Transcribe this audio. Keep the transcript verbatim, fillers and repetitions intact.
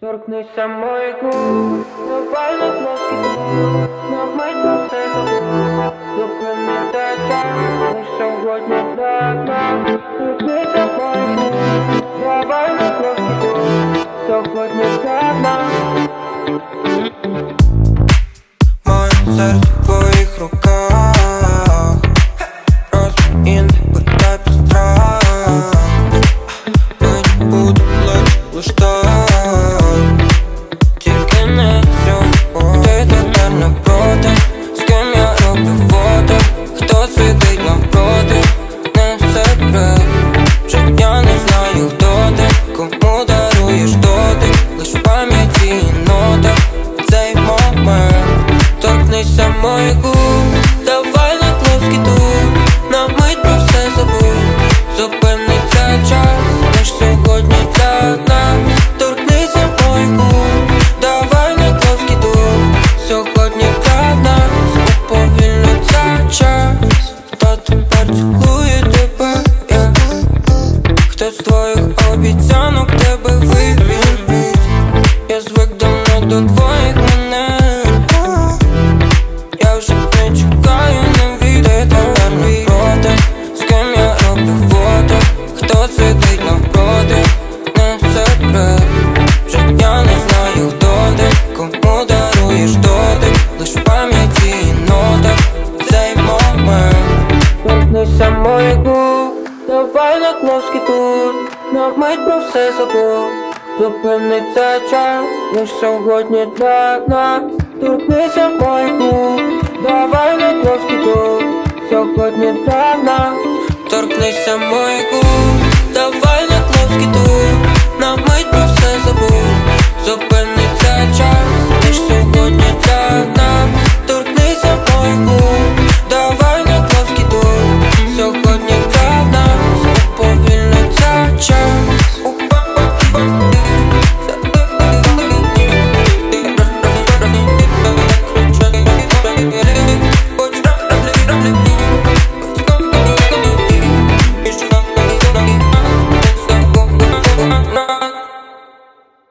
Торкнися моїх губ, давай на плоский дух, на мить про все забудь. Зупини цей час, лиш сьогодні для нас. Торкнися моїх губ, давай на плоский дух, сьогодні для нас. Моє серце в твоїх руках, розмін, питай про страх. Ми будем лиш, лиш так. Тільки не сьогодні. Ти тепер не проти, з ким я роблю фото. Хто сидить навпроти, не секрет. Вже я не знаю, хто ти, кому даруєш дотик. Лиш в пам'яті і нотах цей момент. Торкнися моїх губ, давай на плоский дух, на мить про все забудь. Зупиниться час, лиш сьогодні для нас. Торкнися моїх губ, давай на плоский дух, сьогодні для нас. Уповільниться час, хто тепер цілує тебе, yeah. Хто з твоїх обіцянок тебе вибір. Я звик давно до твоїх манер. Я вже не чекаю на відео. Ти тепер не проти, з ким я роблю фото. Хто сидить навпроти, не секрет. Вже я не знаю, хто ти, кому даруєш дотик. Лиш в пам'яті і нотах цей момент. Торкнися моїх губ, давай на плоский дух, на мить про все забудь. Зупиниться час, лиш сьогодні для нас. Торкнися моїх губ, давай на плоский дух, сьогодні для нас. Торкнися моїх губ, давай на плоский дух, на мить про